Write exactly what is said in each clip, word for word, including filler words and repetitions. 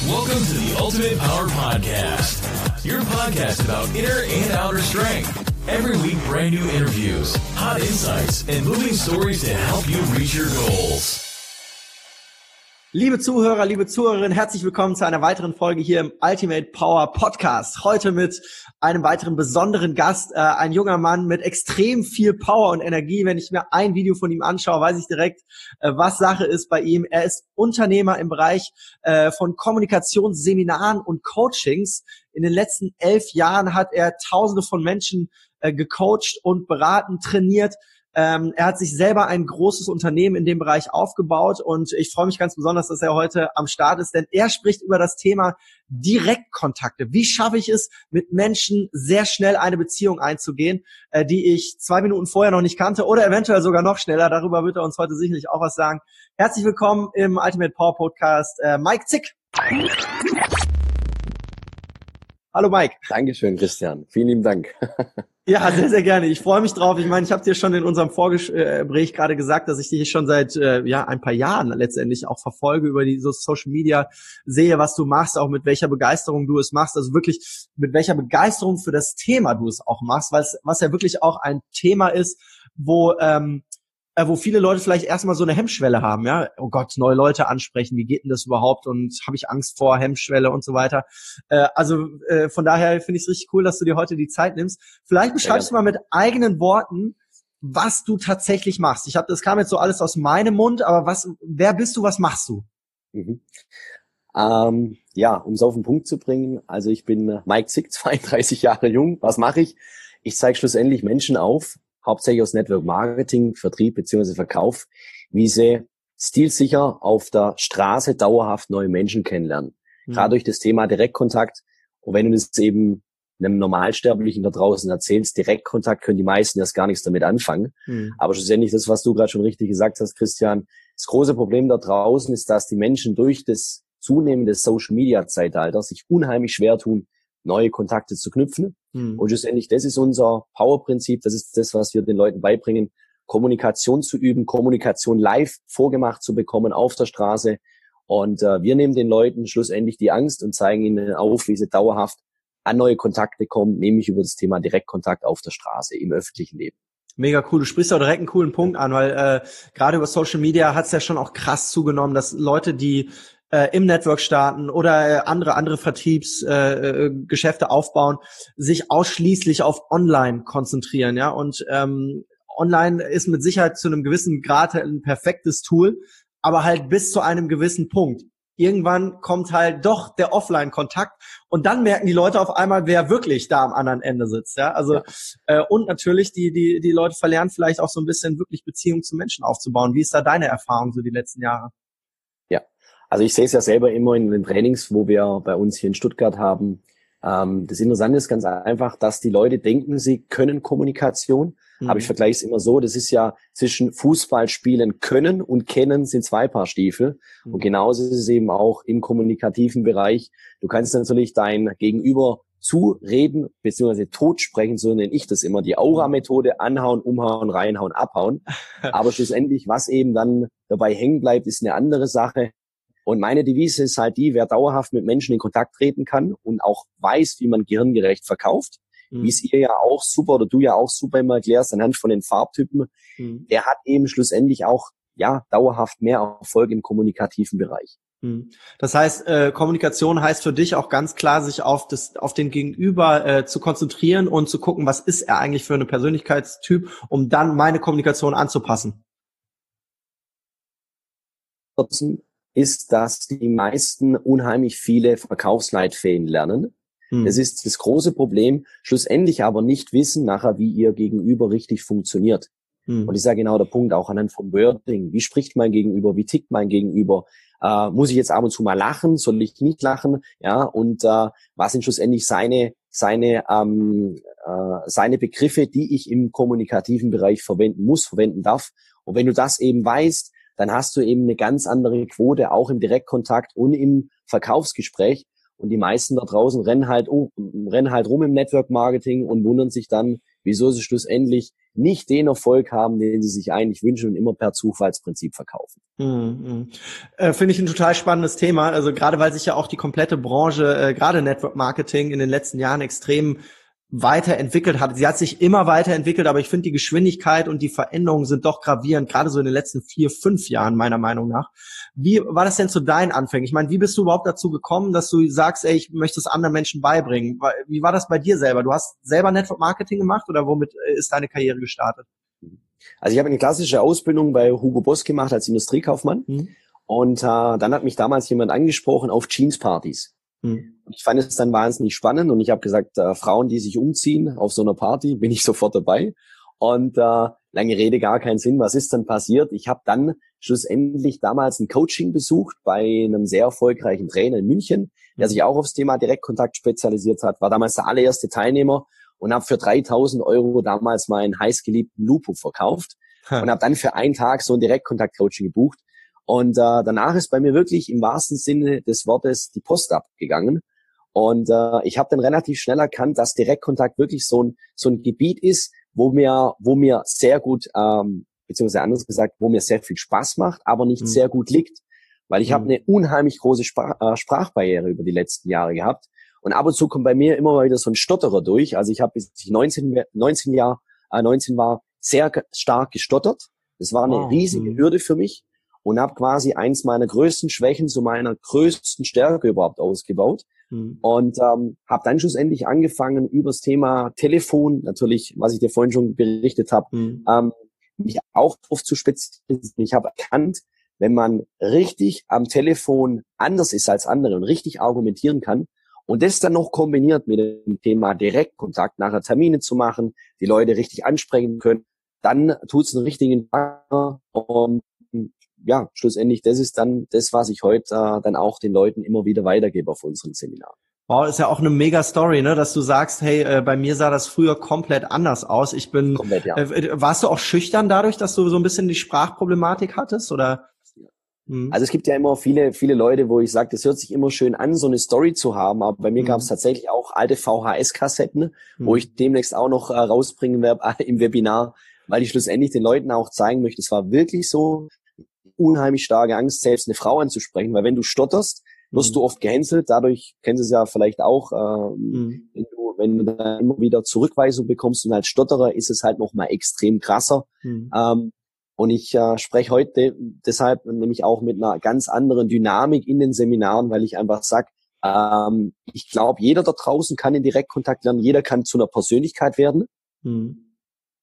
Welcome to the Ultimate Power Podcast, your podcast about inner and outer strength. Every week, brand new interviews, hot insights, and moving stories to help you reach your goals. Liebe Zuhörer, liebe Zuhörerinnen, herzlich willkommen zu einer weiteren Folge hier im Ultimate Power Podcast. Heute mit einem weiteren besonderen Gast, äh, ein junger Mann mit extrem viel Power und Energie. Wenn ich mir ein Video von ihm anschaue, weiß ich direkt, äh, was Sache ist bei ihm. Er ist Unternehmer im Bereich äh, von Kommunikationsseminaren und Coachings. In den letzten elf Jahren hat er Tausende von Menschen äh, gecoacht und beraten, trainiert. Ähm, er hat sich selber ein großes Unternehmen in dem Bereich aufgebaut und ich freue mich ganz besonders, dass er heute am Start ist, denn er spricht über das Thema Direktkontakte. Wie schaffe ich es, mit Menschen sehr schnell eine Beziehung einzugehen, äh, die ich zwei Minuten vorher noch nicht kannte oder eventuell sogar noch schneller. Darüber wird er uns heute sicherlich auch was sagen. Herzlich willkommen im Ultimate Power Podcast, äh, Mike Zick. Hallo Mike. Dankeschön, Christian. Vielen lieben Dank. Ja, sehr, sehr gerne. Ich freue mich drauf. Ich meine, ich habe dir schon in unserem Vorgespräch gerade gesagt, dass ich dich schon seit äh, ja ein paar Jahren letztendlich auch verfolge, über die so Social Media sehe, was du machst, auch mit welcher Begeisterung du es machst. Also wirklich mit welcher Begeisterung für das Thema du es auch machst, weil es, was ja wirklich auch ein Thema ist, wo ähm, wo viele Leute vielleicht erstmal so eine Hemmschwelle haben, ja, oh Gott, neue Leute ansprechen, wie geht denn das überhaupt und habe ich Angst vor Hemmschwelle und so weiter. Äh, also äh, von daher finde ich es richtig cool, dass du dir heute die Zeit nimmst. Vielleicht beschreibst du mal mit eigenen Worten, was du tatsächlich machst. Ich habe, das kam jetzt so alles aus meinem Mund, aber was, wer bist du, was machst du? Mhm. Ähm, ja, um es auf den Punkt zu bringen, also ich bin Mike Zick, zweiunddreißig Jahre jung. Was mache ich? Ich zeige schlussendlich Menschen auf, hauptsächlich aus Network Marketing, Vertrieb bzw. Verkauf, wie sie stilsicher auf der Straße dauerhaft neue Menschen kennenlernen. Mhm. Gerade durch das Thema Direktkontakt. Und wenn du das eben einem Normalsterblichen da draußen erzählst, Direktkontakt können die meisten erst gar nichts damit anfangen. Mhm. Aber schlussendlich das, was du gerade schon richtig gesagt hast, Christian, das große Problem da draußen ist, dass die Menschen durch das zunehmende Social-Media-Zeitalter sich unheimlich schwer tun, neue Kontakte zu knüpfen. Hm. Und schlussendlich, das ist unser Power-Prinzip, das ist das, was wir den Leuten beibringen, Kommunikation zu üben, Kommunikation live vorgemacht zu bekommen auf der Straße. Und äh, wir nehmen den Leuten schlussendlich die Angst und zeigen ihnen auf, wie sie dauerhaft an neue Kontakte kommen, nämlich über das Thema Direktkontakt auf der Straße im öffentlichen Leben. Mega cool. Du sprichst auch direkt einen coolen Punkt an, weil äh, gerade über Social Media hat es ja schon auch krass zugenommen, dass Leute, die äh, im Network starten oder äh, andere andere Vertriebsgeschäfte äh, aufbauen, sich ausschließlich auf Online konzentrieren, ja. Und ähm, Online ist mit Sicherheit zu einem gewissen Grad ein perfektes Tool, aber halt bis zu einem gewissen Punkt. Irgendwann kommt halt doch der Offline-Kontakt und dann merken die Leute auf einmal, wer wirklich da am anderen Ende sitzt, ja. Also ja. Äh, und natürlich die die die Leute verlernen vielleicht auch so ein bisschen wirklich Beziehungen zu Menschen aufzubauen. Wie ist da deine Erfahrung so die letzten Jahre? Ja, also ich sehe es ja selber immer in den Trainings, wo wir bei uns hier in Stuttgart haben. Ähm, das Interessante ist ganz einfach, dass die Leute denken, sie können Kommunikation. Mhm. Aber ich vergleiche es immer so, das ist ja zwischen Fußball spielen können und kennen sind zwei Paar Stiefel. Mhm. Und genauso ist es eben auch im kommunikativen Bereich. Du kannst natürlich dein Gegenüber zureden bzw. totsprechen, so nenne ich das immer, die Aura-Methode, anhauen, umhauen, reinhauen, abhauen. Aber schlussendlich, was eben dann dabei hängen bleibt, ist eine andere Sache. Und meine Devise ist halt die, wer dauerhaft mit Menschen in Kontakt treten kann und auch weiß, wie man gehirngerecht verkauft, mhm. wie es ihr ja auch super oder du ja auch super immer erklärst, anhand von den Farbtypen, mhm. der hat eben schlussendlich auch ja dauerhaft mehr Erfolg im kommunikativen Bereich. Das heißt, äh, Kommunikation heißt für dich auch ganz klar, sich auf das, auf den Gegenüber äh, zu konzentrieren und zu gucken, was ist er eigentlich für eine Persönlichkeitstyp, um dann meine Kommunikation anzupassen. Ist, dass die meisten unheimlich viele Verkaufsleitfäden lernen. Hm. Das ist das große Problem, schlussendlich aber nicht wissen nachher, wie ihr Gegenüber richtig funktioniert. Hm. Und das ist ja genau der Punkt, auch anhand vom Wording. Wie spricht mein Gegenüber? Wie tickt mein Gegenüber? Äh, muss ich jetzt ab und zu mal lachen? Soll ich nicht lachen? Ja, und äh, was sind schlussendlich seine seine ähm, äh, seine Begriffe, die ich im kommunikativen Bereich verwenden muss, verwenden darf? Und wenn du das eben weißt, dann hast du eben eine ganz andere Quote, auch im Direktkontakt und im Verkaufsgespräch. Und die meisten da draußen rennen halt um, rennen halt rum im Network Marketing und wundern sich dann, wieso sie schlussendlich nicht den Erfolg haben, den sie sich eigentlich wünschen und immer per Zufallsprinzip verkaufen. Mhm. Äh, Finde ich ein total spannendes Thema. Also gerade weil sich ja auch die komplette Branche, äh, gerade Network Marketing in den letzten Jahren extrem weiterentwickelt hat. Sie hat sich immer weiterentwickelt, aber ich finde, die Geschwindigkeit und die Veränderungen sind doch gravierend, gerade so in den letzten vier, fünf Jahren meiner Meinung nach. Wie war das denn zu deinen Anfängen? Ich meine, wie bist du überhaupt dazu gekommen, dass du sagst, ey, ich möchte es anderen Menschen beibringen? Wie war das bei dir selber? Du hast selber Network Marketing gemacht oder womit ist deine Karriere gestartet? Also ich habe eine klassische Ausbildung bei Hugo Boss gemacht als Industriekaufmann. Mhm. Und äh, dann hat mich damals jemand angesprochen auf Jeanspartys. Mhm. Ich fand es dann wahnsinnig spannend und ich habe gesagt, äh, Frauen, die sich umziehen auf so einer Party, bin ich sofort dabei. Und äh, lange Rede, gar keinen Sinn. Was ist dann passiert? Ich habe dann schlussendlich damals ein Coaching besucht bei einem sehr erfolgreichen Trainer in München, der sich auch aufs Thema Direktkontakt spezialisiert hat, war damals der allererste Teilnehmer und habe für dreitausend Euro damals meinen heißgeliebten Lupo verkauft hm. und habe dann für einen Tag so ein Direktkontakt-Coaching gebucht. Und äh, danach ist bei mir wirklich im wahrsten Sinne des Wortes die Post abgegangen. Und äh, ich habe dann relativ schnell erkannt, dass Direktkontakt wirklich so ein so ein Gebiet ist, wo mir wo mir sehr gut, ähm, beziehungsweise anders gesagt, wo mir sehr viel Spaß macht, aber nicht mhm. sehr gut liegt. Weil ich mhm. habe eine unheimlich große Sprach, äh, Sprachbarriere über die letzten Jahre gehabt. Und ab und zu kommt bei mir immer mal wieder so ein Stotterer durch. Also ich habe, bis ich neunzehn, neunzehn, Jahr, äh, neunzehn war, sehr stark gestottert. Das war eine oh. riesige mhm. Hürde für mich. Und habe quasi eins meiner größten Schwächen zu meiner größten Stärke überhaupt ausgebaut. Mhm. Und ähm, habe dann schlussendlich angefangen, über das Thema Telefon, natürlich, was ich dir vorhin schon berichtet habe, mhm. ähm, mich auch drauf zu spezialisieren. Ich habe erkannt, wenn man richtig am Telefon anders ist als andere und richtig argumentieren kann und das dann noch kombiniert mit dem Thema Direktkontakt, nachher Termine zu machen, die Leute richtig ansprechen können, dann tut's einen richtigen Tag. Und ja, schlussendlich, das ist dann das, was ich heute äh, dann auch den Leuten immer wieder weitergebe auf unseren Seminaren. Wow, ist ja auch eine mega Story, ne, dass du sagst, hey, äh, bei mir sah das früher komplett anders aus. Ich bin, komplett, ja. äh, warst du auch schüchtern dadurch, dass du so ein bisschen die Sprachproblematik hattest, oder? Mhm. Also es gibt ja immer viele, viele Leute, wo ich sage, das hört sich immer schön an, so eine Story zu haben, aber bei mir mhm. gab es tatsächlich auch alte V H S-Kassetten, mhm. wo ich demnächst auch noch äh, rausbringen werde äh, im Webinar, weil ich schlussendlich den Leuten auch zeigen möchte, es war wirklich so unheimlich starke Angst, selbst eine Frau anzusprechen, weil wenn du stotterst, wirst mhm. du oft gehänselt, dadurch kennen Sie es ja vielleicht auch, äh, mhm. wenn du, wenn du dann immer wieder Zurückweisung bekommst und als Stotterer ist es halt nochmal extrem krasser. Mhm. Ähm, und ich äh, spreche heute deshalb nämlich auch mit einer ganz anderen Dynamik in den Seminaren, weil ich einfach sage, ähm, ich glaube, jeder da draußen kann in Direktkontakt lernen, jeder kann zu einer Persönlichkeit werden. Mhm.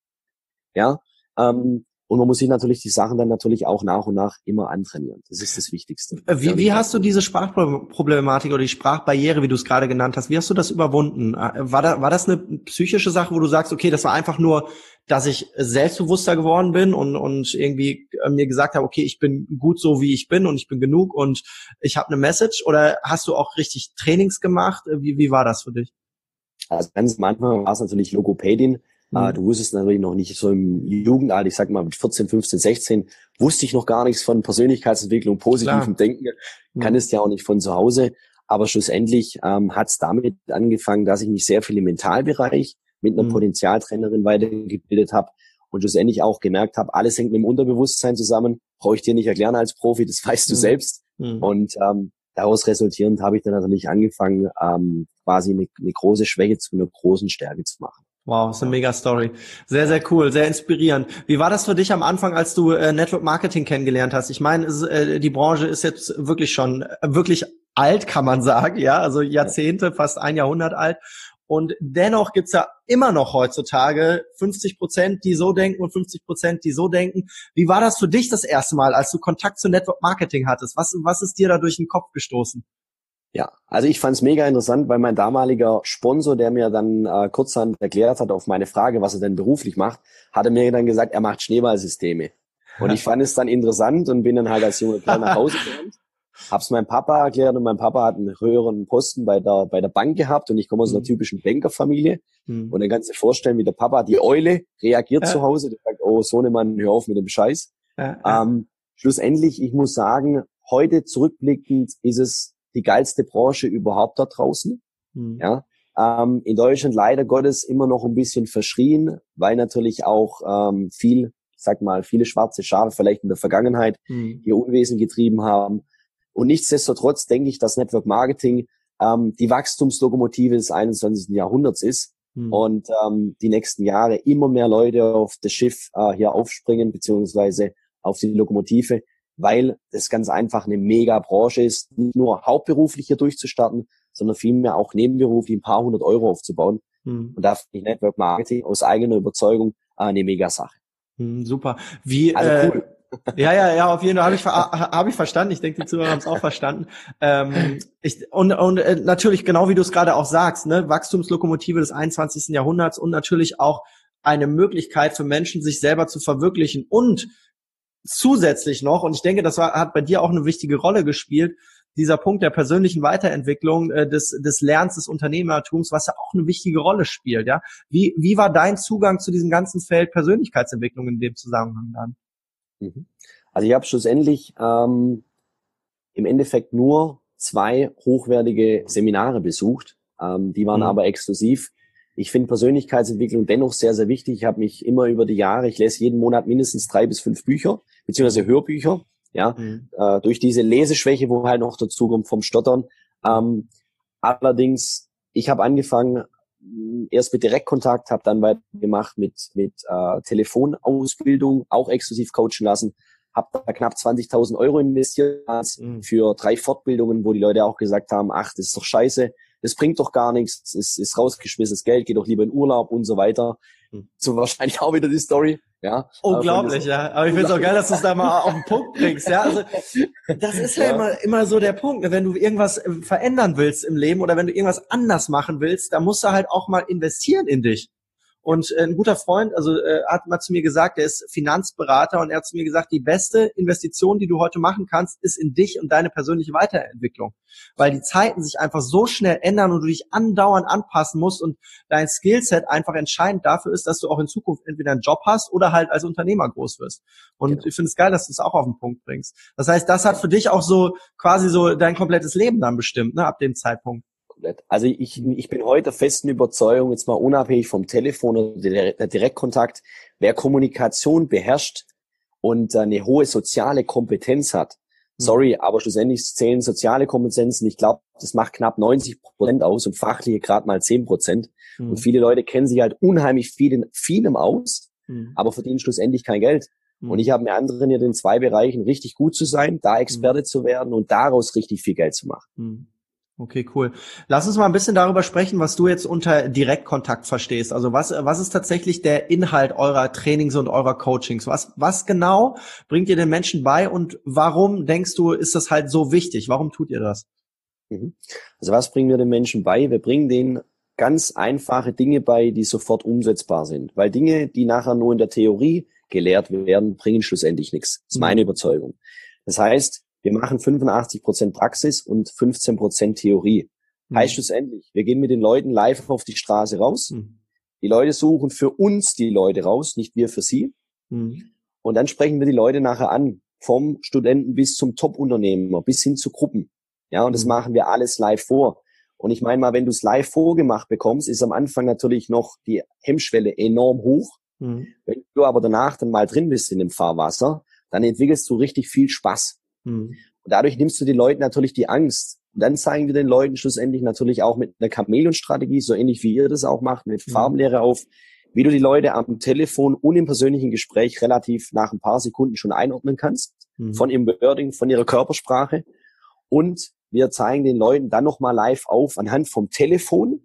Ja, ähm, und man muss sich natürlich die Sachen dann natürlich auch nach und nach immer antrainieren. Das ist das Wichtigste. Wie, wie hast du diese Sprachproblematik oder die Sprachbarriere, wie du es gerade genannt hast, wie hast du das überwunden? War, da, war das eine psychische Sache, wo du sagst, okay, das war einfach nur, dass ich selbstbewusster geworden bin und, und irgendwie mir gesagt habe, okay, ich bin gut so, wie ich bin und ich bin genug und ich habe eine Message? Oder hast du auch richtig Trainings gemacht? Wie, wie war das für dich? Also ganz am Anfang war es natürlich Logopädin. Mhm. Du wusstest natürlich noch nicht so im Jugendalter, ich sag mal mit vierzehn, fünfzehn, sechzehn, wusste ich noch gar nichts von Persönlichkeitsentwicklung, positivem Denken, mhm. kann es ja auch nicht von zu Hause. Aber schlussendlich ähm, hat es damit angefangen, dass ich mich sehr viel im Mentalbereich mit einer mhm. Potenzialtrainerin weitergebildet habe und schlussendlich auch gemerkt habe, alles hängt mit dem Unterbewusstsein zusammen, brauche ich dir nicht erklären als Profi, das weißt du mhm. selbst. Mhm. Und ähm, daraus resultierend habe ich dann natürlich angefangen, ähm, quasi eine, eine große Schwäche zu einer großen Stärke zu machen. Wow, ist eine mega Story. Sehr, sehr cool, sehr inspirierend. Wie war das für dich am Anfang, als du äh, Network Marketing kennengelernt hast? Ich meine, es, äh, die Branche ist jetzt wirklich schon äh, wirklich alt, kann man sagen, ja, also Jahrzehnte, fast ein Jahrhundert alt. Und dennoch gibt's ja immer noch heutzutage fünfzig Prozent, die so denken und fünfzig Prozent, die so denken. Wie war das für dich das erste Mal, als du Kontakt zu Network Marketing hattest? Was, was ist dir da durch den Kopf gestoßen? Ja, also ich fand es mega interessant, weil mein damaliger Sponsor, der mir dann äh, kurzhand erklärt hat auf meine Frage, was er denn beruflich macht, hatte mir dann gesagt, er macht Schneeballsysteme. Und ich fand es dann interessant und bin dann halt als junger Kerl nach Hause gerannt, hab's meinem Papa erklärt und mein Papa hat einen höheren Posten bei der bei der Bank gehabt und ich komme aus einer mhm. typischen Bankerfamilie. Mhm. Und dann kannst du dir vorstellen, wie der Papa, die Eule, reagiert ja. zu Hause, der sagt, oh Sohnemann, hör auf mit dem Scheiß. Ja, ja. Ähm, schlussendlich, ich muss sagen, heute zurückblickend ist es die geilste Branche überhaupt da draußen. Mhm. Ja, Ähm, in Deutschland leider Gottes immer noch ein bisschen verschrien, weil natürlich auch ähm, viel, ich sag mal, viele schwarze Schafe vielleicht in der Vergangenheit mhm. ihr Unwesen getrieben haben. Und nichtsdestotrotz denke ich, dass Network Marketing ähm, die Wachstumslokomotive des einundzwanzigsten Jahrhunderts ist mhm. und ähm, die nächsten Jahre immer mehr Leute auf das Schiff äh, hier aufspringen, beziehungsweise auf die Lokomotive, weil das ganz einfach eine Mega-Branche ist, nicht nur hauptberuflich hier durchzustarten, sondern vielmehr auch nebenberuflich ein paar hundert Euro aufzubauen. Mhm. Und da finde ich Network Marketing aus eigener Überzeugung äh, eine Mega-Sache. Mhm, super. Wie, also äh, cool. Ja, ja, ja, auf jeden Fall habe ich, hab ich verstanden. Ich denke, die Zuhörer haben es auch verstanden. Ähm, ich, und und äh, natürlich, genau wie du es gerade auch sagst, ne, Wachstumslokomotive des einundzwanzigsten Jahrhunderts und natürlich auch eine Möglichkeit für Menschen, sich selber zu verwirklichen und zusätzlich noch, und ich denke, das war, hat bei dir auch eine wichtige Rolle gespielt, dieser Punkt der persönlichen Weiterentwicklung, äh, des, des Lernens, des Unternehmertums, was ja auch eine wichtige Rolle spielt, ja. Wie, wie war dein Zugang zu diesem ganzen Feld Persönlichkeitsentwicklung in dem Zusammenhang dann? Also ich habe schlussendlich ähm, im Endeffekt nur zwei hochwertige Seminare besucht. Ähm, die waren mhm. aber exklusiv. Ich finde Persönlichkeitsentwicklung dennoch sehr, sehr wichtig. Ich habe mich immer über die Jahre, ich lese jeden Monat mindestens drei bis fünf Bücher, beziehungsweise Hörbücher, ja, mhm. äh, durch diese Leseschwäche, wo halt noch dazu kommt vom Stottern. Ähm, allerdings, ich habe angefangen, erst mit Direktkontakt, habe dann weitergemacht mit mit äh, Telefonausbildung, auch exklusiv coachen lassen, habe da knapp zwanzigtausend Euro investiert mhm. für drei Fortbildungen, wo die Leute auch gesagt haben, ach, das ist doch scheiße, das bringt doch gar nichts, das ist, ist rausgeschmissenes Geld, geht doch lieber in Urlaub und so weiter. Mhm. So wahrscheinlich auch wieder die Story. Ja, unglaublich, ja. Aber ich finde es auch geil, dass du es da mal auf den Punkt bringst. Ja, also das ist ja, ja immer immer so der Punkt. Wenn du irgendwas verändern willst im Leben oder wenn du irgendwas anders machen willst, dann musst du halt auch mal investieren in dich. Und ein guter Freund, also äh, hat mal zu mir gesagt, der ist Finanzberater und er hat zu mir gesagt, die beste Investition, die du heute machen kannst, ist in dich und deine persönliche Weiterentwicklung. Weil die Zeiten sich einfach so schnell ändern und du dich andauernd anpassen musst und dein Skillset einfach entscheidend dafür ist, dass du auch in Zukunft entweder einen Job hast oder halt als Unternehmer groß wirst. Und genau. Ich finde es geil, dass du es auch auf den Punkt bringst. Das heißt, das hat für dich auch so quasi so dein komplettes Leben dann bestimmt, ne, ab dem Zeitpunkt. Also ich, ich bin heute der festen Überzeugung, jetzt mal unabhängig vom Telefon oder der Direktkontakt, wer Kommunikation beherrscht und eine hohe soziale Kompetenz hat, sorry, aber schlussendlich zählen soziale Kompetenzen, ich glaube, das macht knapp neunzig Prozent aus und fachliche gerade mal zehn Prozent. Mhm. Und viele Leute kennen sich halt unheimlich viel in vielem aus, mhm. aber verdienen schlussendlich kein Geld. Mhm. Und ich habe mir antrainiert, in zwei Bereichen richtig gut zu sein, da Experte mhm. zu werden und daraus richtig viel Geld zu machen. Mhm. Okay, cool. Lass uns mal ein bisschen darüber sprechen, was du jetzt unter Direktkontakt verstehst. Also was, was ist tatsächlich der Inhalt eurer Trainings und eurer Coachings? Was, was genau bringt ihr den Menschen bei und warum denkst du, ist das halt so wichtig? Warum tut ihr das? Also was bringen wir den Menschen bei? Wir bringen denen ganz einfache Dinge bei, die sofort umsetzbar sind. Weil Dinge, die nachher nur in der Theorie gelehrt werden, bringen schlussendlich nichts. Das ist meine mhm. Überzeugung. Das heißt, wir machen fünfundachtzig Prozent Praxis und fünfzehn Prozent Theorie. Mhm. Heißt schlussendlich, wir gehen mit den Leuten live auf die Straße raus. Mhm. Die Leute suchen für uns die Leute raus, nicht wir für sie. Mhm. Und dann sprechen wir die Leute nachher an, vom Studenten bis zum Top-Unternehmer, bis hin zu Gruppen. Ja, und das mhm. machen wir alles live vor. Und ich meine mal, wenn du es live vorgemacht bekommst, ist am Anfang natürlich noch die Hemmschwelle enorm hoch. Mhm. Wenn du aber danach dann mal drin bist in dem Fahrwasser, dann entwickelst du richtig viel Spaß. Mhm. Und dadurch nimmst du den Leuten natürlich die Angst. Und dann zeigen wir den Leuten schlussendlich natürlich auch mit einer Chamäleon-Strategie, so ähnlich wie ihr das auch macht, mit mhm. Farbenlehre auf, wie du die Leute am Telefon und im persönlichen Gespräch relativ nach ein paar Sekunden schon einordnen kannst, mhm. von ihrem Wording, von ihrer Körpersprache. Und wir zeigen den Leuten dann nochmal live auf, anhand vom Telefon,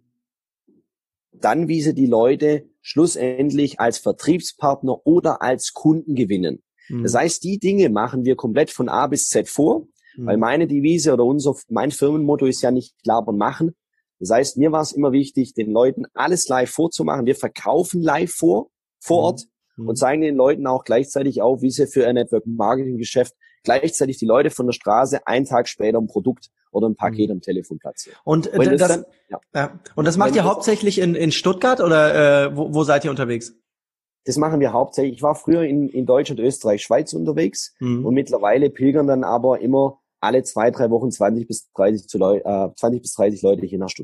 dann wie sie die Leute schlussendlich als Vertriebspartner oder als Kunden gewinnen. Das heißt, die Dinge machen wir komplett von A bis Z vor, mhm. weil meine Devise oder unser, mein Firmenmotto ist ja nicht labern machen. Das heißt, mir war es immer wichtig, den Leuten alles live vorzumachen. Wir verkaufen live vor, vor Ort mhm. und zeigen den Leuten auch gleichzeitig auf, wie sie für ein Network-Marketing-Geschäft gleichzeitig die Leute von der Straße einen Tag später ein Produkt oder ein Paket mhm. am Telefon platzieren. Und äh, das, das, dann, ja. Ja. Und das macht ihr hauptsächlich in, in Stuttgart oder äh, wo, wo seid ihr unterwegs? Das machen wir hauptsächlich. Ich war früher in, in Deutschland, Österreich, Schweiz unterwegs mhm. und mittlerweile pilgern dann aber immer alle zwei, drei Wochen zwanzig bis dreißig, zu Leu- äh, zwanzig bis dreißig Leute hier nach Stuttgart.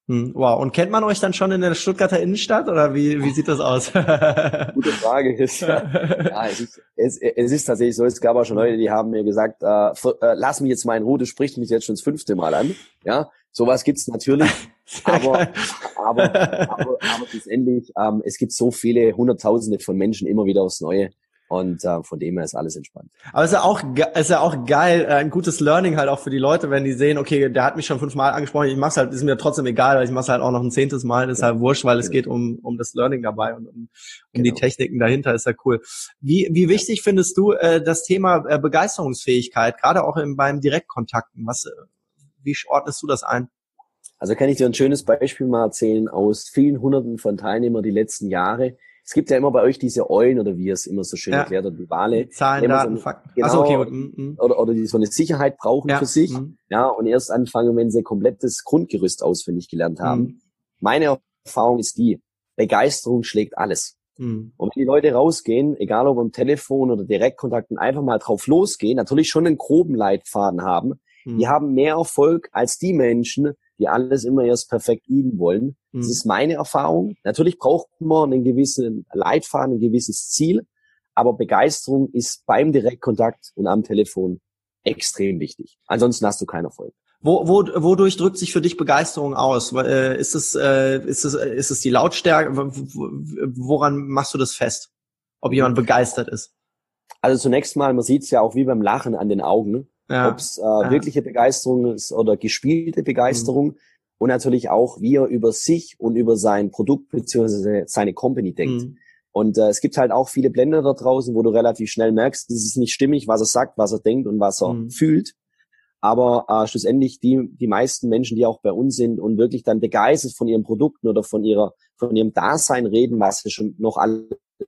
Hm, wow. Und kennt man euch dann schon in der Stuttgarter Innenstadt oder wie, wie sieht das aus? Gute Frage. Ja, es ist, es, es ist tatsächlich so, es gab auch schon Leute, die haben mir gesagt, äh, für, äh, lass mich jetzt mal in Ruhe, du sprichst mich jetzt schon das fünfte Mal an. Ja, sowas gibt's natürlich. aber, aber, aber, aber schlussendlich, ähm, es gibt so viele Hunderttausende von Menschen immer wieder aufs Neue. Und äh, von dem her ist alles entspannt. Aber es ist ja auch, ist ja auch geil, ein gutes Learning halt auch für die Leute, wenn die sehen, okay, der hat mich schon fünfmal angesprochen, ich mach's halt, ist mir trotzdem egal, weil ich mach's halt auch noch ein zehntes Mal, ist halt wurscht, weil es geht um um das Learning dabei und um, um genau. die Techniken dahinter, ist ja cool. Wie wie wichtig findest du äh, das Thema äh, Begeisterungsfähigkeit, gerade auch im, beim Direktkontakten? Was, äh, wie ordnest du das ein? Also kann ich dir ein schönes Beispiel mal erzählen aus vielen Hunderten von Teilnehmern die letzten Jahre. Es gibt ja immer bei euch diese Eulen oder wie es immer so schön ja. erklärt oder die Wale. Zahlen, Daten, so Fakten. Genau, Achso, okay. Mhm. Oder, oder die so eine Sicherheit brauchen ja. für sich. Mhm. Ja, und erst anfangen, wenn sie komplettes Grundgerüst auswendig gelernt haben. Mhm. Meine Erfahrung ist die, Begeisterung schlägt alles. Mhm. Und wenn die Leute rausgehen, egal ob am Telefon oder Direktkontakten, einfach mal drauf losgehen, natürlich schon einen groben Leitfaden haben, mhm. die haben mehr Erfolg als die Menschen, die alles immer erst perfekt üben wollen. Das ist meine Erfahrung. Natürlich braucht man einen gewissen Leitfaden, ein gewisses Ziel, aber Begeisterung ist beim Direktkontakt und am Telefon extrem wichtig. Ansonsten hast du keinen Erfolg. Wo, wo, wodurch drückt sich für dich Begeisterung aus? Ist es, ist es, ist es die Lautstärke? Woran machst du das fest? Ob jemand begeistert ist? Also zunächst mal, man sieht es ja auch wie beim Lachen an den Augen, ja. ob es äh, ja. wirkliche Begeisterung ist oder gespielte Begeisterung. Mhm. Und natürlich auch, wie er über sich und über sein Produkt bzw. seine Company denkt. Mhm. Und äh, es gibt halt auch viele Blender da draußen, wo du relativ schnell merkst, das ist nicht stimmig, was er sagt, was er denkt und was er mhm. fühlt. Aber äh, schlussendlich die die meisten Menschen, die auch bei uns sind und wirklich dann begeistert von ihren Produkten oder von ihrer von ihrem Dasein reden, was sie schon noch alles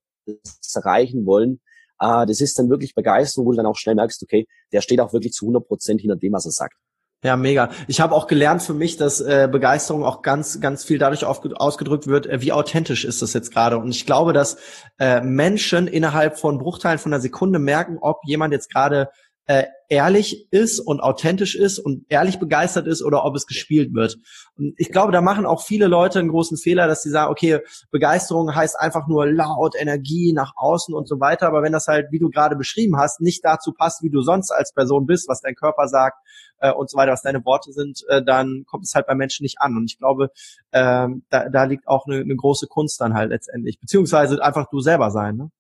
erreichen wollen, äh, das ist dann wirklich Begeisterung, wo du dann auch schnell merkst, okay, der steht auch wirklich zu hundert Prozent hinter dem, was er sagt. Ja, mega. Ich habe auch gelernt für mich, dass äh, Begeisterung auch ganz, ganz viel dadurch aufge- ausgedrückt wird, äh, wie authentisch ist das jetzt gerade. Und ich glaube, dass äh, Menschen innerhalb von Bruchteilen von einer Sekunde merken, ob jemand jetzt gerade äh, ehrlich ist und authentisch ist und ehrlich begeistert ist oder ob es gespielt wird. Und ich glaube, da machen auch viele Leute einen großen Fehler, dass sie sagen, okay, Begeisterung heißt einfach nur laut, Energie nach außen und so weiter. Aber wenn das halt, wie du gerade beschrieben hast, nicht dazu passt, wie du sonst als Person bist, was dein Körper sagt äh, und so weiter, was deine Worte sind, äh, dann kommt es halt bei Menschen nicht an. Und ich glaube, ähm, da, da liegt auch eine, eine große Kunst dann halt letztendlich. Beziehungsweise einfach du selber sein, ne?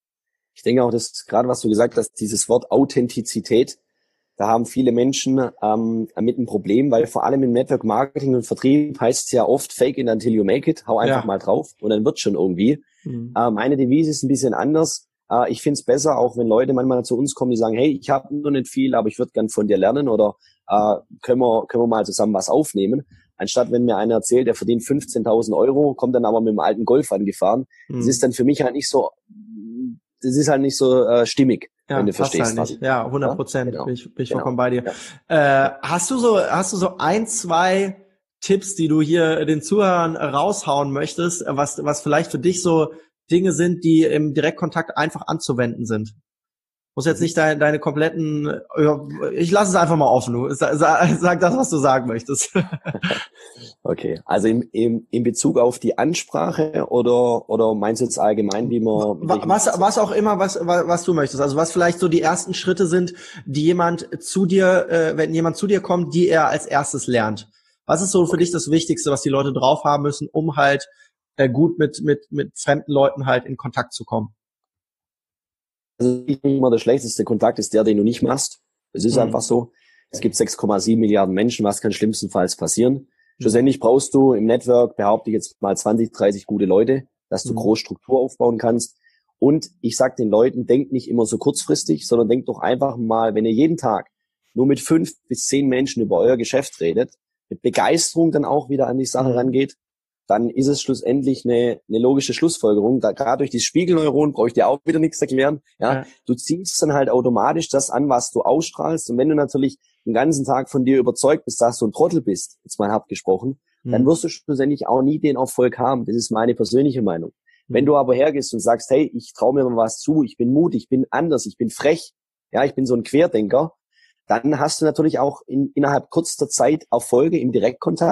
Ich denke auch, dass gerade was du gesagt hast, dieses Wort Authentizität, da haben viele Menschen ähm, mit einem Problem, weil vor allem im Network Marketing und Vertrieb heißt es ja oft fake it until you make it, hau einfach ja. mal drauf und dann wird's schon irgendwie. Mhm. Äh, meine Devise ist ein bisschen anders. Äh, ich finde es besser, auch wenn Leute manchmal zu uns kommen, die sagen, hey, ich habe nur nicht viel, aber ich würde gern von dir lernen oder äh, können wir können wir mal zusammen was aufnehmen. Anstatt wenn mir einer erzählt, der verdient fünfzehntausend Euro, kommt dann aber mit dem alten Golf angefahren. Mhm. Das ist dann für mich halt nicht so, das ist halt nicht so äh, stimmig, ja, wenn du verstehst. Halt nicht. Ja, hundert Prozent. Genau. Bin ich, bin ich genau. vollkommen bei dir. Ja. Äh, hast du so, hast du so ein, zwei Tipps, die du hier den Zuhörern raushauen möchtest, was, was vielleicht für dich so Dinge sind, die im Direktkontakt einfach anzuwenden sind? Muss jetzt nicht deine, deine kompletten, ich lasse es einfach mal offen. Sag, sag das, was du sagen möchtest. Okay, also im, im, in Bezug auf die Ansprache oder oder meinst du jetzt allgemein, wie man... Was, was auch immer, was, was du möchtest. Also was vielleicht so die ersten Schritte sind, die jemand zu dir, äh, wenn jemand zu dir kommt, die er als erstes lernt. Was ist so für dich das Wichtigste, was die Leute drauf haben müssen, um halt äh, gut mit mit mit fremden Leuten halt in Kontakt zu kommen? Also ich denke immer, der schlechteste Kontakt ist der, den du nicht machst. Es ist mhm. einfach so. Es gibt sechs Komma sieben Milliarden Menschen, was kann schlimmstenfalls passieren? Mhm. Schlussendlich brauchst du im Network, behaupte ich jetzt mal zwanzig, dreißig gute Leute, dass du mhm. groß Struktur aufbauen kannst. Und ich sag den Leuten, denkt nicht immer so kurzfristig, sondern denkt doch einfach mal, wenn ihr jeden Tag nur mit fünf bis zehn Menschen über euer Geschäft redet, mit Begeisterung dann auch wieder an die Sache mhm. rangeht, dann ist es schlussendlich eine, eine logische Schlussfolgerung. Da gerade durch die Spiegelneuronen brauche ich dir auch wieder nichts erklären. Ja, ja, du ziehst dann halt automatisch das an, was du ausstrahlst. Und wenn du natürlich den ganzen Tag von dir überzeugt bist, dass du ein Trottel bist, jetzt mal hart gesprochen, mhm. dann wirst du schlussendlich auch nie den Erfolg haben. Das ist meine persönliche Meinung. Mhm. Wenn du aber hergehst und sagst, hey, ich traue mir mal was zu, ich bin mutig, ich bin anders, ich bin frech, ja, ich bin so ein Querdenker, dann hast du natürlich auch in, innerhalb kürzester Zeit Erfolge im Direktkontakt.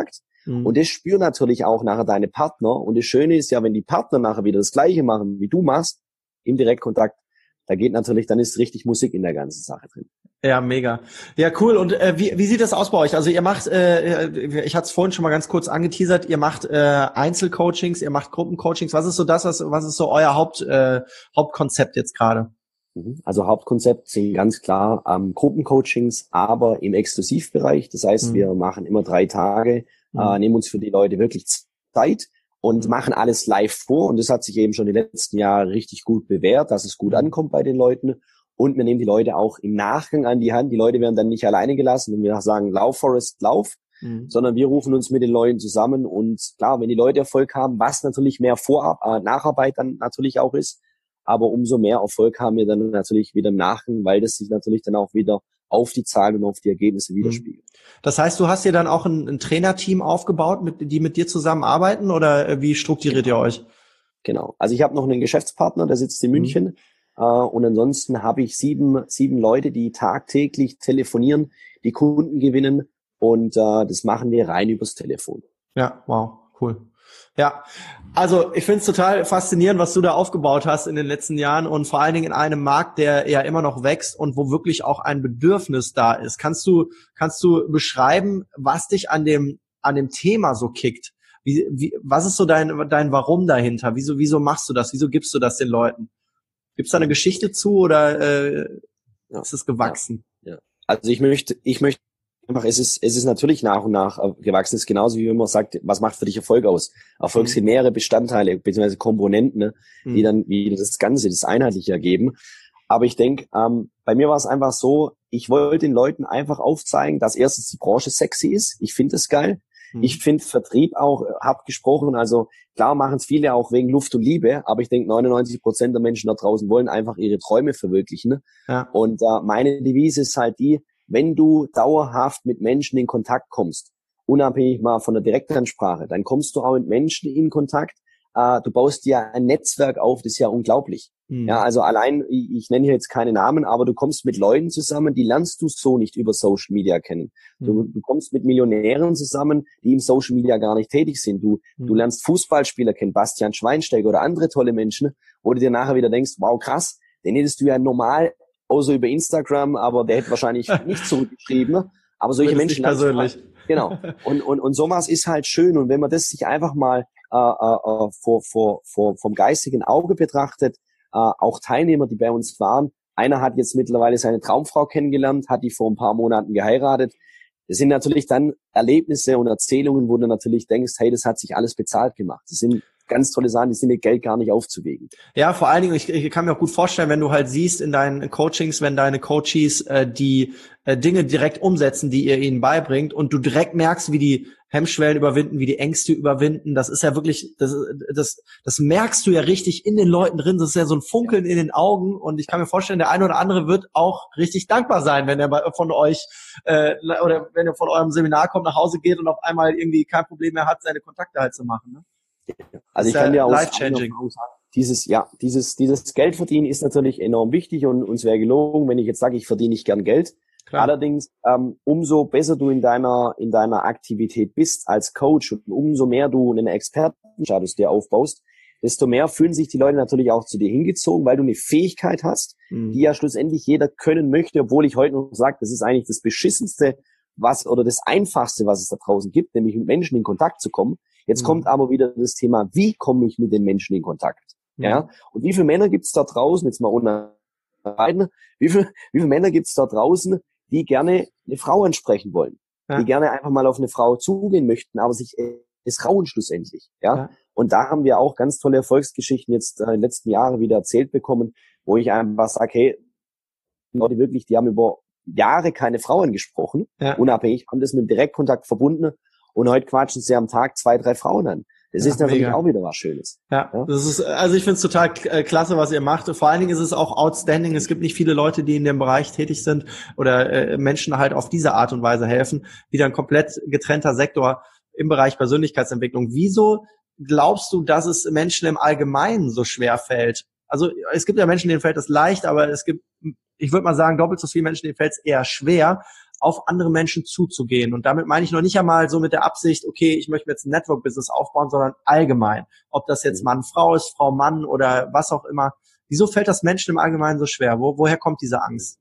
Mhm. Und das spüren natürlich auch nachher deine Partner. Und das Schöne ist ja, wenn die Partner nachher wieder das Gleiche machen, wie du machst, im Direktkontakt, da geht natürlich, dann ist richtig Musik in der ganzen Sache drin. Ja, mega. Ja, cool. Und äh, wie, wie sieht das aus bei euch? Also ihr macht, äh, ich hatte es vorhin schon mal ganz kurz angeteasert, ihr macht äh, Einzelcoachings, ihr macht Gruppencoachings. Was ist so das, was, was ist so euer Haupt, äh, Hauptkonzept jetzt gerade? Also Hauptkonzept sind ganz klar ähm, Gruppencoachings, aber im Exklusivbereich. Das heißt, mhm. wir machen immer drei Tage, mhm. äh, nehmen uns für die Leute wirklich Zeit und machen alles live vor. Und das hat sich eben schon die letzten Jahre richtig gut bewährt, dass es gut ankommt bei den Leuten. Und wir nehmen die Leute auch im Nachgang an die Hand. Die Leute werden dann nicht alleine gelassen und wir sagen, lauf, Forrest, lauf, mhm. sondern wir rufen uns mit den Leuten zusammen. Und klar, wenn die Leute Erfolg haben, was natürlich mehr Vorab, äh, Nacharbeit dann natürlich auch ist, aber umso mehr Erfolg haben wir dann natürlich wieder im Nachgang, weil das sich natürlich dann auch wieder auf die Zahlen und auf die Ergebnisse widerspiegelt. Das heißt, du hast dir dann auch ein, ein Trainerteam aufgebaut, mit, die mit dir zusammenarbeiten, oder wie strukturiert genau. ihr euch? Genau. Also ich habe noch einen Geschäftspartner, der sitzt in München. Mhm. Uh, und ansonsten habe ich sieben sieben Leute, die tagtäglich telefonieren, die Kunden gewinnen, und uh, das machen wir rein übers Telefon. Ja, wow, cool. Ja, also ich finde es total faszinierend, was du da aufgebaut hast in den letzten Jahren, und vor allen Dingen in einem Markt, der ja immer noch wächst und wo wirklich auch ein Bedürfnis da ist. Kannst du kannst du beschreiben, was dich an dem an dem Thema so kickt? Wie, wie, was ist so dein dein Warum dahinter? Wieso wieso machst du das? Wieso gibst du das den Leuten? Gibt es da eine Geschichte zu, oder äh, ja. ist es gewachsen? Ja. ja. Also ich möchte, ich möchte einfach, es ist, es ist natürlich nach und nach gewachsen. Es ist genauso, wie man sagt, was macht für dich Erfolg aus? Erfolg sind mhm. mehrere Bestandteile bzw. Komponenten, ne, mhm. die dann wie das Ganze, das Einheitliche ergeben. Aber ich denke, ähm, bei mir war es einfach so, ich wollte den Leuten einfach aufzeigen, dass erstens die Branche sexy ist. Ich finde es geil. Ich finde Vertrieb auch, hab gesprochen, also klar machen es viele auch wegen Luft und Liebe, aber ich denke neunundneunzig Prozent der Menschen da draußen wollen einfach ihre Träume verwirklichen. Ja. Und äh, meine Devise ist halt die, wenn du dauerhaft mit Menschen in Kontakt kommst, unabhängig mal von der Direktansprache, dann kommst du auch mit Menschen in Kontakt. Äh, du baust dir ein Netzwerk auf, das ist ja unglaublich. Mhm. Ja, also allein, ich, ich nenne hier jetzt keine Namen, aber du kommst mit Leuten zusammen, die lernst du so nicht über Social Media kennen. Mhm. Du, du kommst mit Millionären zusammen, die im Social Media gar nicht tätig sind. Du, mhm. du lernst Fußballspieler kennen, Bastian Schweinsteiger oder andere tolle Menschen, wo du dir nachher wieder denkst, wow, krass, den hättest du ja normal, außer über Instagram, aber der hätte wahrscheinlich nicht zurückgeschrieben. Aber solche Menschen persönlich. Genau. Und, und, und sowas ist halt schön. Und wenn man das sich einfach mal äh, äh, vor, vor, vor, vom geistigen Auge betrachtet, äh, auch Teilnehmer, die bei uns waren, einer hat jetzt mittlerweile seine Traumfrau kennengelernt, hat die vor ein paar Monaten geheiratet. Das sind natürlich dann Erlebnisse und Erzählungen, wo du natürlich denkst, hey, das hat sich alles bezahlt gemacht. Das sind ganz tolle Sachen, die sind mit Geld gar nicht aufzuwiegen. Ja, vor allen Dingen, ich, ich kann mir auch gut vorstellen, wenn du halt siehst in deinen Coachings, wenn deine Coaches äh, die äh, Dinge direkt umsetzen, die ihr ihnen beibringt, und du direkt merkst, wie die Hemmschwellen überwinden, wie die Ängste überwinden. Das ist ja wirklich, das, das, das merkst du ja richtig in den Leuten drin. Das ist ja so ein Funkeln in den Augen, und ich kann mir vorstellen, der eine oder andere wird auch richtig dankbar sein, wenn er von euch äh, oder wenn er von eurem Seminar kommt, nach Hause geht und auf einmal irgendwie kein Problem mehr hat, seine Kontakte halt zu machen, ne? Also ich kann dir auch sagen, dieses, ja, dieses, dieses Geld verdienen ist natürlich enorm wichtig, und uns wäre gelogen, wenn ich jetzt sage, ich verdiene nicht gern Geld. Klar. Allerdings, ähm, umso besser du in deiner, in deiner Aktivität bist als Coach und umso mehr du einen Expertenstatus dir aufbaust, desto mehr fühlen sich die Leute natürlich auch zu dir hingezogen, weil du eine Fähigkeit hast, mhm. die ja schlussendlich jeder können möchte, obwohl ich heute noch sage, das ist eigentlich das Beschissenste, was, oder das Einfachste, was es da draußen gibt, nämlich mit Menschen in Kontakt zu kommen. Jetzt mhm. kommt aber wieder das Thema, wie komme ich mit den Menschen in Kontakt? Mhm. Ja. Und wie viele Männer gibt es da draußen, jetzt mal unterscheiden, wie viele, wie viele Männer gibt es da draußen, die gerne eine Frau ansprechen wollen, ja. die gerne einfach mal auf eine Frau zugehen möchten, aber sich es trauen schlussendlich. Ja? ja. Und da haben wir auch ganz tolle Erfolgsgeschichten jetzt äh, in den letzten Jahren wieder erzählt bekommen, wo ich einfach sage, hey, die Leute wirklich, die haben über Jahre keine Frauen gesprochen, ja. unabhängig, haben das mit dem Direktkontakt verbunden, und heute quatschen sie am Tag zwei, drei Frauen an. Das ja, ist natürlich mega. Auch wieder was Schönes. Ja, ja? Das ist, also ich finde es total klasse, was ihr macht. Vor allen Dingen ist es auch outstanding. Es gibt nicht viele Leute, die in dem Bereich tätig sind oder äh, Menschen halt auf diese Art und Weise helfen. Wieder ein komplett getrennter Sektor im Bereich Persönlichkeitsentwicklung. Wieso glaubst du, dass es Menschen im Allgemeinen so schwer fällt? Also es gibt ja Menschen, denen fällt das leicht, aber es gibt, ich würde mal sagen, doppelt so viele Menschen, denen fällt es eher schwer. auf andere Menschen zuzugehen. Und damit meine ich noch nicht einmal so mit der Absicht, okay, ich möchte mir jetzt ein Network-Business aufbauen, sondern allgemein. Ob das jetzt Mann, Frau ist, Frau, Mann oder was auch immer. Wieso fällt das Menschen im Allgemeinen so schwer? Wo, woher kommt diese Angst?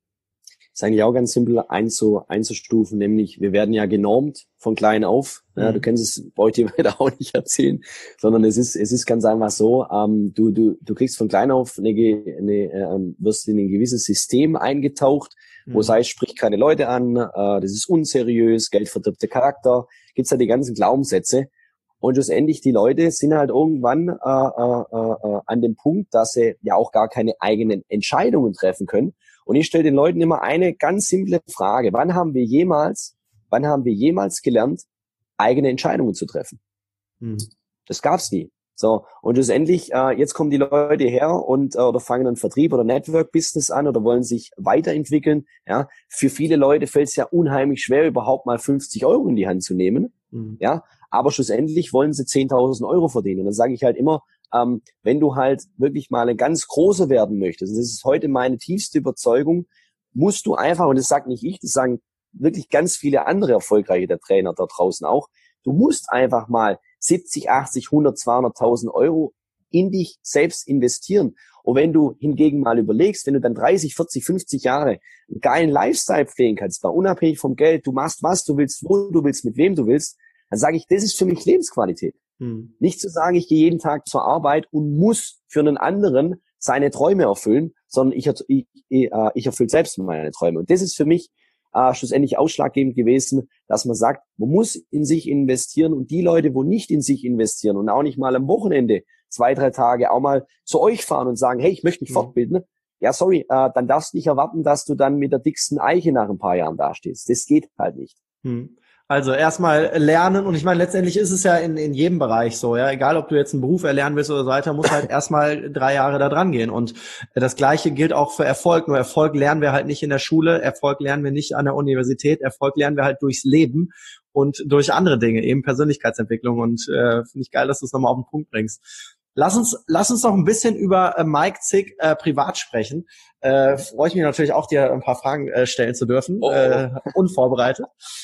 Ist eigentlich auch ganz simpel einzu, einzustufen, nämlich wir werden ja genormt von klein auf. Ja, du kennst es, brauche ich dir weiter auch nicht erzählen, sondern es ist es ist ganz einfach so, ähm, du du du kriegst von klein auf eine, eine ähm, wirst in ein gewisses System eingetaucht, mhm. wo es heißt, sprich keine Leute an, äh, das ist unseriös, Geld verdirbt der Charakter, gibt's ja die ganzen Glaubenssätze. Und schlussendlich, die Leute sind halt irgendwann äh, äh, äh, an dem Punkt, dass sie ja auch gar keine eigenen Entscheidungen treffen können. Und ich stelle den Leuten immer eine ganz simple Frage. Wann haben wir jemals, wann haben wir jemals gelernt, eigene Entscheidungen zu treffen? Hm. Das gab's nie. So. Und schlussendlich, äh, jetzt kommen die Leute her und, äh, oder fangen einen Vertrieb oder Network-Business an oder wollen sich weiterentwickeln. Ja. Für viele Leute fällt es ja unheimlich schwer, überhaupt mal fünfzig Euro in die Hand zu nehmen. Hm. Ja. Aber schlussendlich wollen sie zehntausend Euro verdienen. Und dann sage ich halt immer, ähm, wenn du halt wirklich mal ein ganz großer werden möchtest, und das ist heute meine tiefste Überzeugung, musst du einfach, und das sagt nicht ich, das sagen wirklich ganz viele andere erfolgreiche der Trainer da draußen auch, du musst einfach mal siebzig, achtzig, hundert, zweihunderttausend Euro in dich selbst investieren. Und wenn du hingegen mal überlegst, wenn du dann dreißig, vierzig, fünfzig Jahre einen geilen Lifestyle pflegen kannst, mal unabhängig vom Geld, du machst, was du willst, wo du willst, mit wem du willst, dann sage ich, das ist für mich Lebensqualität. Hm. Nicht zu sagen, ich gehe jeden Tag zur Arbeit und muss für einen anderen seine Träume erfüllen, sondern ich, ich, ich, ich erfülle selbst meine Träume. Und das ist für mich äh, schlussendlich ausschlaggebend gewesen, dass man sagt, man muss in sich investieren und die Leute, wo nicht in sich investieren und auch nicht mal am Wochenende zwei, drei Tage auch mal zu euch fahren und sagen, hey, ich möchte mich hm. fortbilden, ja, sorry, äh, dann darfst du nicht erwarten, dass du dann mit der dicksten Eiche nach ein paar Jahren dastehst. Das geht halt nicht. Hm. Also erstmal lernen, und ich meine, letztendlich ist es ja in, in jedem Bereich so, ja, egal ob du jetzt einen Beruf erlernen willst oder so weiter, muss halt erstmal drei Jahre da dran gehen. Und das Gleiche gilt auch für Erfolg, nur Erfolg lernen wir halt nicht in der Schule, Erfolg lernen wir nicht an der Universität, Erfolg lernen wir halt durchs Leben und durch andere Dinge, eben Persönlichkeitsentwicklung. Und äh, finde ich geil, dass du es nochmal auf den Punkt bringst. Lass uns, lass uns noch ein bisschen über äh, Mike Zick äh, privat sprechen. Äh, freue ich mich natürlich auch, dir ein paar Fragen äh, stellen zu dürfen, oh. äh, unvorbereitet.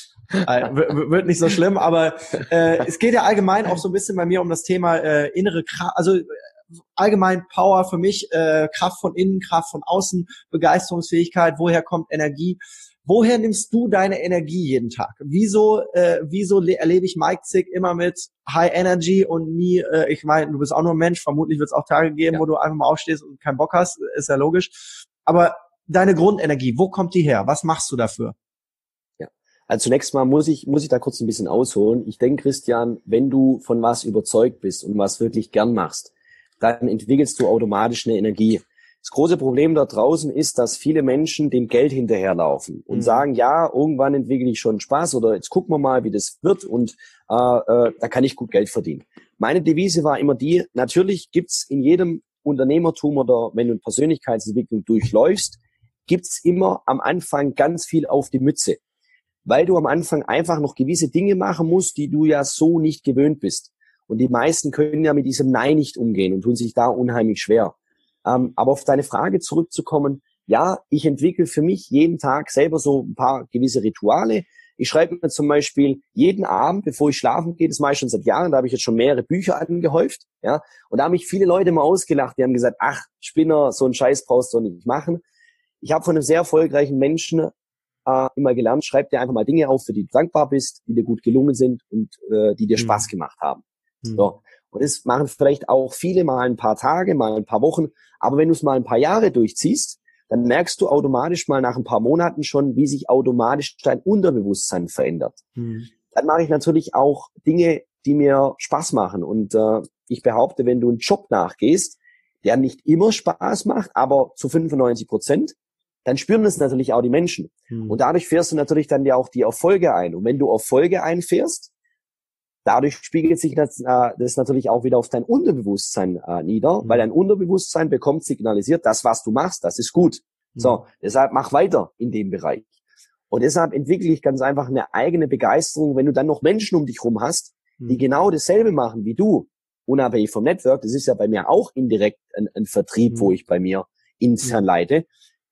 äh, wird nicht so schlimm, aber äh, es geht ja allgemein auch so ein bisschen bei mir um das Thema äh, innere Kraft, also äh, allgemein Power für mich, äh, Kraft von innen, Kraft von außen, Begeisterungsfähigkeit, woher kommt Energie? Woher nimmst du deine Energie jeden Tag? Wieso äh, wieso erlebe ich Mike Zick immer mit High Energy und nie, äh, ich meine, du bist auch nur ein Mensch, vermutlich wird es auch Tage geben, ja. wo du einfach mal aufstehst und keinen Bock hast, ist ja logisch. Aber deine Grundenergie, wo kommt die her? Was machst du dafür? Ja, also zunächst mal muss ich muss ich da kurz ein bisschen ausholen. Ich denke, Christian, wenn du von was überzeugt bist und was wirklich gern machst, dann entwickelst du automatisch eine Energie. Das große Problem da draußen ist, dass viele Menschen dem Geld hinterherlaufen und mhm. sagen, ja, irgendwann entwickle ich schon Spaß oder jetzt gucken wir mal, wie das wird und äh, äh, da kann ich gut Geld verdienen. Meine Devise war immer die, natürlich gibt's in jedem Unternehmertum oder wenn du eine Persönlichkeitsentwicklung durchläufst, gibt's immer am Anfang ganz viel auf die Mütze, weil du am Anfang einfach noch gewisse Dinge machen musst, die du ja so nicht gewöhnt bist. Und die meisten können ja mit diesem Nein nicht umgehen und tun sich da unheimlich schwer. Ähm, aber auf deine Frage zurückzukommen, ja, ich entwickle für mich jeden Tag selber so ein paar gewisse Rituale. Ich schreibe mir zum Beispiel jeden Abend, bevor ich schlafen gehe, das mache ich schon seit Jahren, da habe ich jetzt schon mehrere Bücher angehäuft, ja, und da haben mich viele Leute mal ausgelacht, die haben gesagt, ach, Spinner, so einen Scheiß brauchst du nicht machen. Ich habe von einem sehr erfolgreichen Menschen äh, immer gelernt, schreib dir einfach mal Dinge auf, für die du dankbar bist, die dir gut gelungen sind und äh, die dir mhm. Spaß gemacht haben. Mhm. So. Und das machen vielleicht auch viele mal ein paar Tage, mal ein paar Wochen. Aber wenn du es mal ein paar Jahre durchziehst, dann merkst du automatisch mal nach ein paar Monaten schon, wie sich automatisch dein Unterbewusstsein verändert. Mhm. Dann mache ich natürlich auch Dinge, die mir Spaß machen. Und äh, ich behaupte, wenn du einen Job nachgehst, der nicht immer Spaß macht, aber zu fünfundneunzig Prozent, dann spüren das natürlich auch die Menschen. Mhm. Und dadurch fährst du natürlich dann ja auch die Erfolge ein. Und wenn du Erfolge einfährst, dadurch spiegelt sich das, äh, das natürlich auch wieder auf dein Unterbewusstsein äh, nieder, mhm. weil dein Unterbewusstsein bekommt signalisiert, das, was du machst, das ist gut. Mhm. So, deshalb mach weiter in dem Bereich. Und deshalb entwickle ich ganz einfach eine eigene Begeisterung, wenn du dann noch Menschen um dich rum hast, mhm. die genau dasselbe machen wie du, unabhängig vom Network. Das ist ja bei mir auch indirekt ein, ein Vertrieb, mhm. wo ich bei mir intern mhm. leite.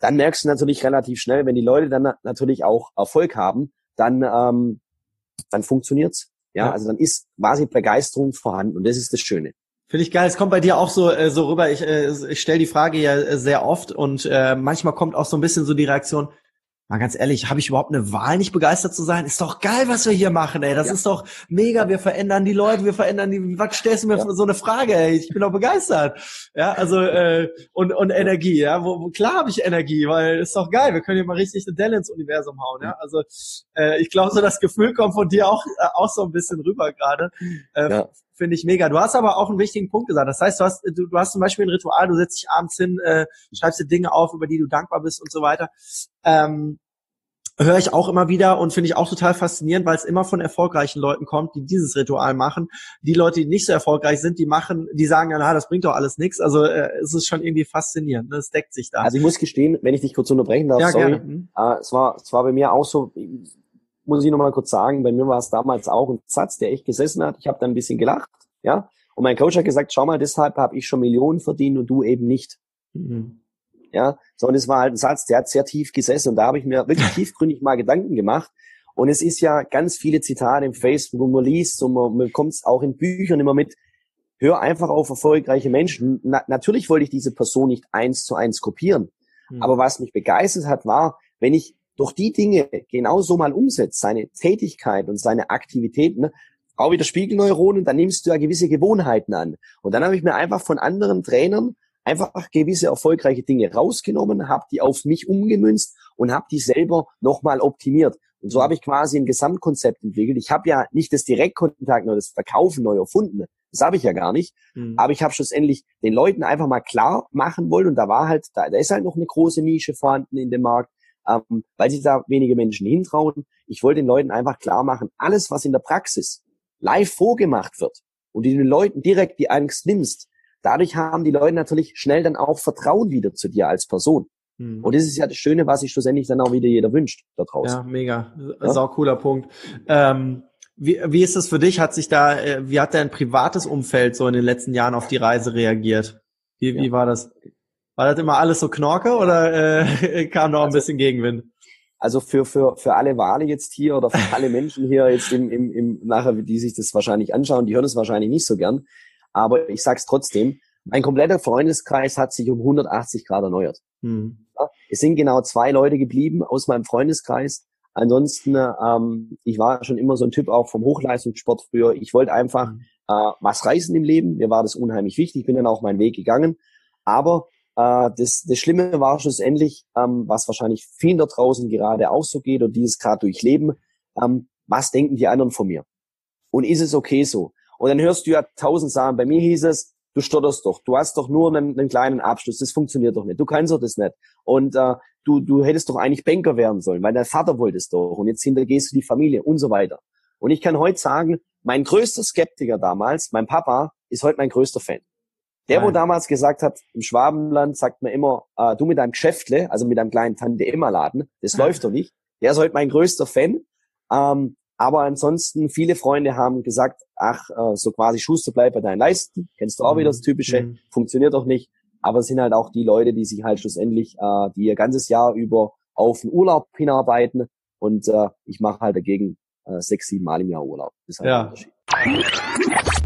dann merkst du natürlich relativ schnell, wenn die Leute dann na- natürlich auch Erfolg haben, dann ähm, dann funktioniert's. Ja, Ja. also dann ist quasi Begeisterung vorhanden und das ist das Schöne. Finde ich geil. Es kommt bei dir auch so äh, so rüber. Ich, äh, ich stelle die Frage ja äh, sehr oft und äh, manchmal kommt auch so ein bisschen so die Reaktion, mal ganz ehrlich, habe ich überhaupt eine Wahl, nicht begeistert zu sein? Ist doch geil, was wir hier machen, ey. Das Ja. ist doch mega. Wir verändern die Leute, wir verändern die. Was stellst du mir Ja. für so eine Frage, ey? Ich bin doch begeistert. Ja, also äh, und und Energie, ja. Wo, wo, klar habe ich Energie, weil ist doch geil. Wir können hier mal richtig eine Delle ins Universum hauen, ja. Also äh, ich glaube, so das Gefühl kommt von dir auch äh, auch so ein bisschen rüber gerade. Äh, Ja. Finde ich mega. Du hast aber auch einen wichtigen Punkt gesagt. Das heißt, du hast, du, du hast zum Beispiel ein Ritual, du setzt dich abends hin, äh, schreibst dir Dinge auf, über die du dankbar bist und so weiter. Ähm, höre ich auch immer wieder und finde ich auch total faszinierend, weil es immer von erfolgreichen Leuten kommt, die dieses Ritual machen. Die Leute, die nicht so erfolgreich sind, die machen, die sagen dann, ah, das bringt doch alles nichts. Also äh, es ist schon irgendwie faszinierend. Ne? Es deckt sich da. Also ich muss gestehen, wenn ich dich kurz unterbrechen darf, ja, sorry, gerne. Mhm. äh, es war es war bei mir auch so, muss ich noch mal kurz sagen, bei mir war es damals auch ein Satz, der echt gesessen hat. Ich habe dann ein bisschen gelacht, ja, und mein Coach hat gesagt, schau mal, deshalb habe ich schon Millionen verdient und du eben nicht. Mhm. Ja, so, und es war halt ein Satz, der hat sehr tief gesessen und da habe ich mir wirklich tiefgründig mal Gedanken gemacht. Und es ist ja ganz viele Zitate im Facebook, wo man liest und man, man kommt auch in Büchern immer mit, hör einfach auf erfolgreiche Menschen. Na, natürlich wollte ich diese Person nicht eins zu eins kopieren. Mhm. Aber was mich begeistert hat, war, wenn ich durch die Dinge genau so mal umsetze, seine Tätigkeit und seine Aktivitäten, ne, auch wieder Spiegelneuronen, dann nimmst du ja gewisse Gewohnheiten an. Und dann habe ich mir einfach von anderen Trainern einfach gewisse erfolgreiche Dinge rausgenommen, habe die auf mich umgemünzt und habe die selber nochmal optimiert. Und so habe ich quasi ein Gesamtkonzept entwickelt. Ich habe ja nicht das Direktkontakt oder das Verkaufen neu erfunden. Das habe ich ja gar nicht. Mhm. Aber ich habe schlussendlich den Leuten einfach mal klar machen wollen. Und da war halt, da, da ist halt noch eine große Nische vorhanden in dem Markt, ähm, weil sich da wenige Menschen hintrauen. Ich wollte den Leuten einfach klar machen, alles, was in der Praxis live vorgemacht wird und du den Leuten direkt die Angst nimmst, dadurch haben die Leute natürlich schnell dann auch Vertrauen wieder zu dir als Person. Mhm. Und das ist ja das Schöne, was sich schlussendlich dann auch wieder jeder wünscht da draußen. Ja, mega. Ja? Sau cooler Punkt. Ähm, wie, wie ist es für dich? Hat sich da, äh, wie hat dein privates Umfeld so in den letzten Jahren auf die Reise reagiert? Wie, wie Ja. war das? War das immer alles so Knorke oder äh, kam noch ein Also- bisschen Gegenwind? Also für für für alle Wale jetzt hier oder für alle Menschen hier jetzt im im im nachher, die sich das wahrscheinlich anschauen, die hören es wahrscheinlich nicht so gern. Aber ich sag's trotzdem: Mein kompletter Freundeskreis hat sich um hundertachtzig Grad erneuert. Hm. Ja, es sind genau zwei Leute geblieben aus meinem Freundeskreis. Ansonsten, ähm, ich war schon immer so ein Typ auch vom Hochleistungssport früher. Ich wollte einfach Mhm. äh, was reißen im Leben. Mir war das unheimlich wichtig. Ich bin dann auch meinen Weg gegangen. Aber äh, das, das Schlimme war schlussendlich, ähm, was wahrscheinlich vielen da draußen gerade auch so geht und die es gerade durchleben, ähm, was denken die anderen von mir? Und ist es okay so? Und dann hörst du ja tausend sagen, bei mir hieß es, du stotterst doch, du hast doch nur einen, einen kleinen Abschluss, das funktioniert doch nicht, du kannst doch das nicht. Und äh, du, du hättest doch eigentlich Banker werden sollen, weil dein Vater wollte es doch und jetzt hintergehst du die Familie und so weiter. Und ich kann heute sagen, mein größter Skeptiker damals, mein Papa, ist heute mein größter Fan. Der, wo Nein. damals gesagt hat, im Schwabenland sagt man immer, äh, du mit deinem Geschäftle, also mit deinem kleinen Tante-Emma-Laden, das Ja. läuft doch nicht. Der ist heute mein größter Fan. Ähm, aber ansonsten, viele Freunde haben gesagt, ach, äh, so quasi Schuster, bleib bei deinen Leisten. Kennst du auch Mhm. wieder das Typische, Mhm. funktioniert doch nicht. Aber es sind halt auch die Leute, die sich halt schlussendlich, äh, die ihr ganzes Jahr über auf den Urlaub hinarbeiten. Und äh, ich mache halt dagegen äh, sechs, sieben Mal im Jahr Urlaub. Das ist halt Ja. der Unterschied.